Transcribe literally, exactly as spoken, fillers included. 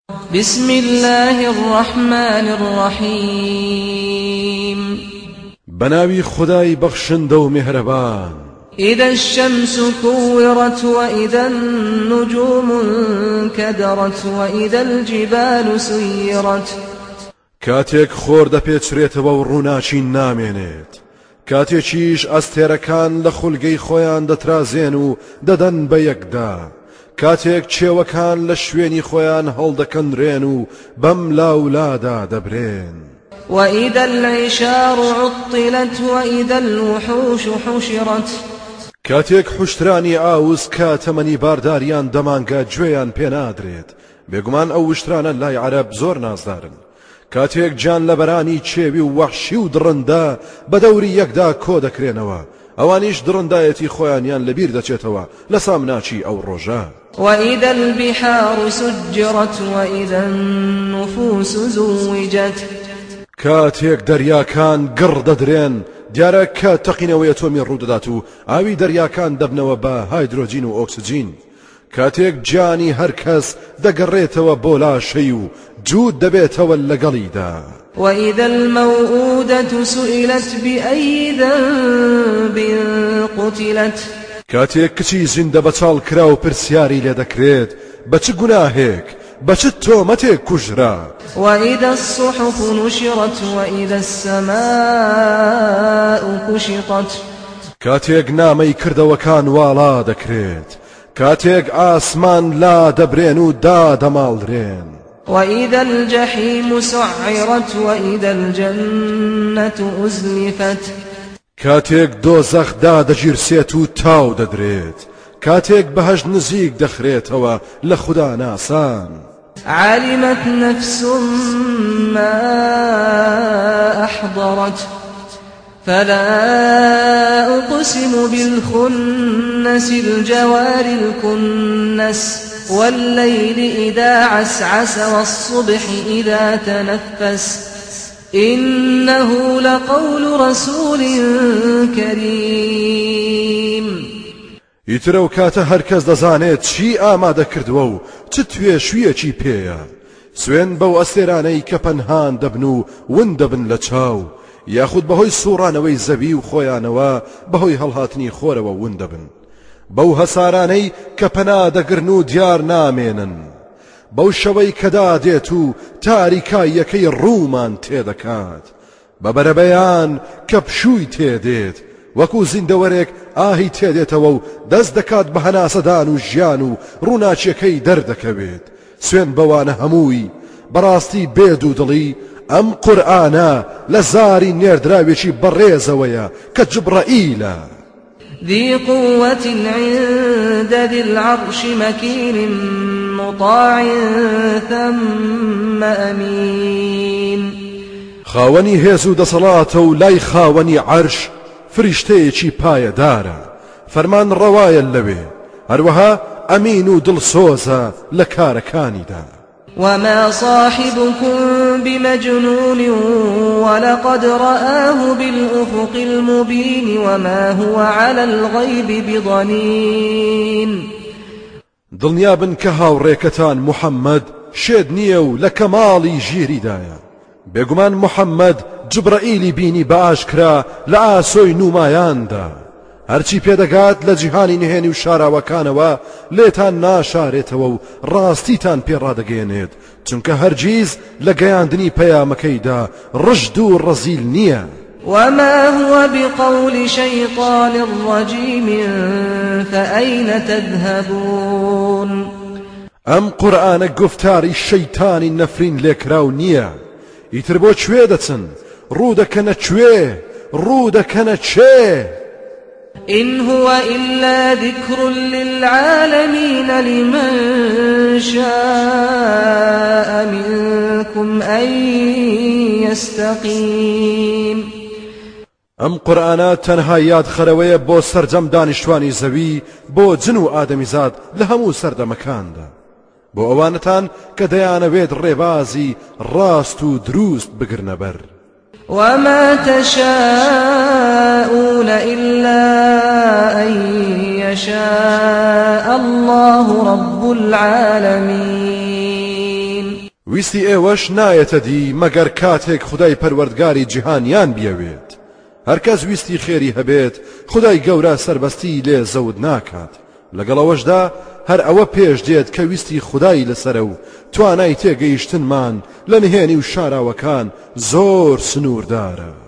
بسم الله الرحمن الرحيم بناوي خداي بخشندو مهربان إذا الشمس كورت وإذا النجوم انكدرت وإذا الجبال سيرت كاتيك خور دەپێچرێتەوە و ڕووناچی نامێنێت کاتێکیش ئەستێرەکان لە خولگەی خۆیان دەترازێن و دەدەن بە یەکدا کاتێک چێوەکان لە شوێنی خۆیان هەڵدەکەندرێن و بەم لاولادا دەبرێن وإذا العشار عطلت وإذا الوحوش حشرت کاتێک حوشترانی ئاوس کە تەمەنی بارداریان دەمانگە گوێیان پێنادرێت بێگومان ئەو وشترانە لای عەرەب زۆر نازدارن کاتێک جان لەبەرانی چێوی و وەحشی و دڕندە بە دەوری یەکدا کۆ دەکرێنەوە ئەوانیش دڕندایەتی خۆیانیان لەبیر دەچێتەوە لە سامناچی ئەو ڕۆژە وإذا البحار سجرت وإذا النفوس زوجت کاتێک دەریاکان گڕ دەدرێن دیارە کە تەقینەوەی ئەتۆمی ڕوودەدات و ئاوی دەریاکان دەبنەوە بە هایدرۆجین و ئۆکسجین کاتێک جانی هەر کەس دەگەڕێتەوە بۆ لاشەی و جوود دەبێتەوە لەگەڵیدا وإذا الموءودة سئلت بأي ذنب قتلت کاتێک کچی زیندە بەچاڵ کرا و پرسیاری لێ دەکرێت بە چ گوناهێک بە چ تۆمەتێک کوژرا وإذا الصحف نشرت وإذا السماء كشطت کاتێک نامەی کردەوەکان واڵا دەکرێت کاتێک ئاسمان لا دەبرێن و دادەماڵدرێن وإذا الجحيم سعرت وإذا الجنة أزلفت کاتێک دۆزەخ دادەگیرسێت و تاو دەدرێت کاتێک بەهەشت نزیک دەخرێتەوە لە خوددا ناسان علمت نفس ما أحضرت فلا أقسم بالخنس الجوار الكنس والليل إذا عسعس والصبح إذا تنفس إنه لقول رسول كريم ئیترە و کاتە هەر کەس دەزانێت چی ئامادە کردووە و چ توێ شوویەکی پێیە سوێن بەو ئەستێرانەی کە پەنهان دەبن و ون دەبن لە چاو یاخود بەهۆی سوڕانەوەی زەوی و خۆیانەوە بەهۆی هەڵهاتنی خۆرەوە ون دەبن بەو هەسارانەی کە پەنا دەگرن و دیار نامێنن بەو شەوەی کەدا دێت و تاریکاییەکەی ڕوومان تێدەکات بە بەرەبەیان کە پشووی تێدێت وەکو زیندەوەرێک ئاهی تێدێتەوە و دەست دەکات بە هەناسەدان و ژیان و ڕووناچیەکەی دەردەکەوێت سوێن بەوانە هەمووی بەڕاستی بێد و دڵی ئەم قورئانە لە زاری نێردراوێکی بەڕێزەوەیە کە جبرائیلە ذي قوة عند ذي العرش مكين مطاع ثم أمين خاوەنی هێز و دەسەڵاتە و لای خاوەنی عەرش فریشتەیەکی پایەدارە فەرمان ڕەوایە لەوێ هەروەها ئەمین و دڵسۆزە لە کارەکانیدا وما صاحبكم بمجنون ولقد رآه بالأفق المبين وما هو على الغيب بضنين دڵنیابن کە هاوڕێکەتان محەممەد شێد نییە و لە کەماڵی ژیریدایە بێگومان محەممەد جبرائیلی بینی بە ئاشکرا لە ئاسۆی نومایاندا هەرچی پێدەگات لە جیهانی نهێنی و شاراوەکانەوە لێتان ناشارێتەوە و ڕاستیتان پێڕادەگەێنێت چونکە هەرگیز لە گەیاندنی پەیامەکەیدا ڕژد و ڕەزیل نییە وما هو بقول شيطان رجيم فأين تذهبون ئەم قورئانە گفتاری شەیتانی نەفرین لێکراو نییە ئیتر بۆ کوێ دەچن ڕوو دەکەنە کوێ ڕوو دەکەنە چێ إن هو إلا ذكر للعالمين لمن شاء منكم أن يستقيم ئەم قورئانە تەنها یاد خەرەوەیە بۆ سەرجەم دانیشتوانی زەوی بۆ جن و ئادەمیزاد لە هەموو سەردەمەکاندا بۆ ئەوانتان کە دەیانەوێت ڕێبازی ڕاست و دروست بگرنە بەر وما تشاءون إلا أن يشاء الله رب العالمين ویستی ئێوەش نایەتە دی مەگەر کاتێک خودای پەروەردگاری جیهانیان بیەوێت هەرکەس ویستی خێری هەبێت خودای گەورە سربەستی لێ زەود ناکات لەگەڵەوەشدا هەر ئەوە پێش دێت کە ویستی خودای لەسەرە و توانای تێگەیشتنمان لە نهێنی و شاراوەکان زۆر سنووردارە